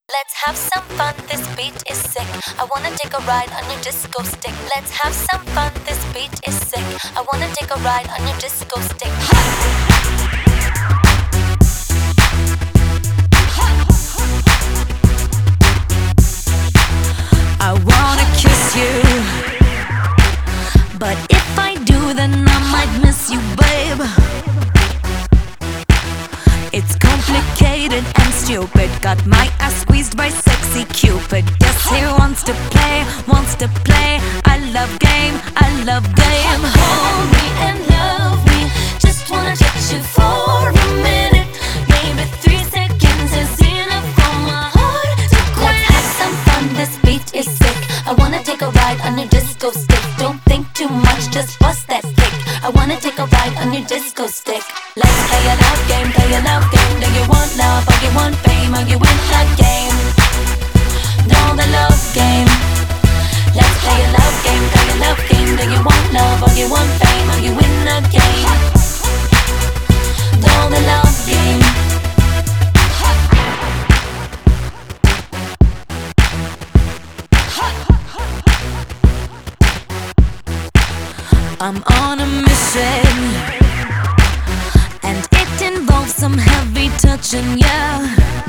Let's have some fun, this beat is sick. I wanna take a ride on your disco stick. Let's have some fun, this beat is sick. I wanna take a ride on your disco stick. I wanna kiss you, but if I do, then I might miss you, babe. It's complicated and stupid. Got my ass squeezed by sexy Cupid. Guess he wants to play, wants to play. I love game, I love game. Hold me and love me. Just wanna touch you for a minute. Maybe 3 seconds is enough for my heart to quit. Let's have some fun, this beat is sick. I wanna take a ride on your disco stick. Don't think too much, just bust that kick. I wanna take a ride on your disco stick. Let's play a love game, play a love game. Do you want love or you want fame? Are you in the game? No, the love game. Let's play a love game, play a love game. Do you want love or you want fame? Are you in the game? No, the love game. I'm on a mission, and it involves some heavy touching, yeah.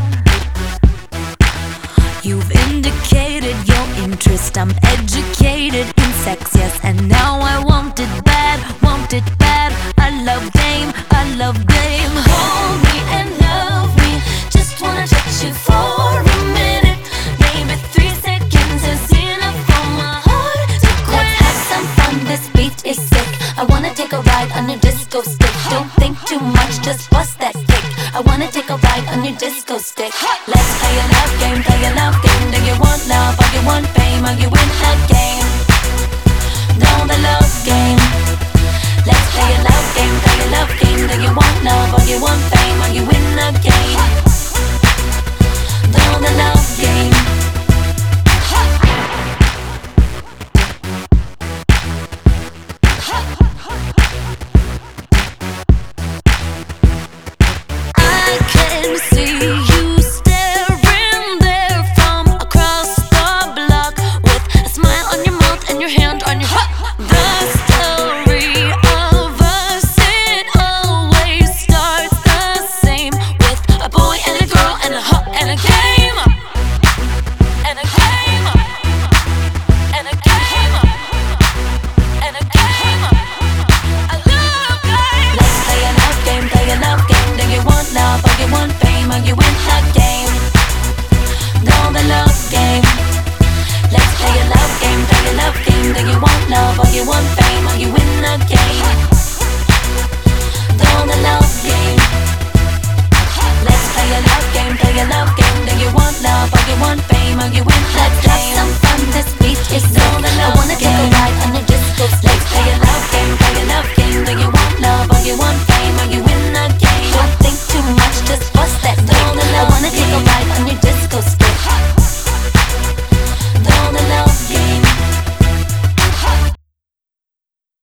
You've indicated your interest. I'm educated in sex, yes, and now I want it bad, want it bad. I love game, I love game. Hold me and love me. Just wanna touch you for a minute. Maybe 3 seconds is enough for my heart to quit. Let's have some fun, this beat is sick. I wanna take a ride on your disco stick. Don't think too much, just bust that kick. I wanna take a ride on your disco stick. Let's play a love game, play a love game. Do you want love or you want fame? Are you in the game? No, the love game. Let's play a love game, play a love game. Do you want love or you want fame? Are you in the game? No, the love game. I can see you staring there from across the block, with a smile on your mouth and your hand on your heart. The story of us, it always starts the same, with a boy and a girl and a hut and a game. And a game. And a game. And a game. I love game. Let's play a love game, play a love game. Do you want love or you want fame? Are you in the game? No, the love game. Let's play a love game, play a love game. Do you want love or you want fame? Are you in the game? No, the love game. Let's play a love game, play a love game. Do you want love or you want fame? Are you in the game? Let's have some fun, this beat is sick. I wanna take a ride on your disco stick. Let's play a love game, play a love game. Do you want love or you want fame? Are you in the game? Don't think too much, just bust that kick. I wanna take a ride on your disco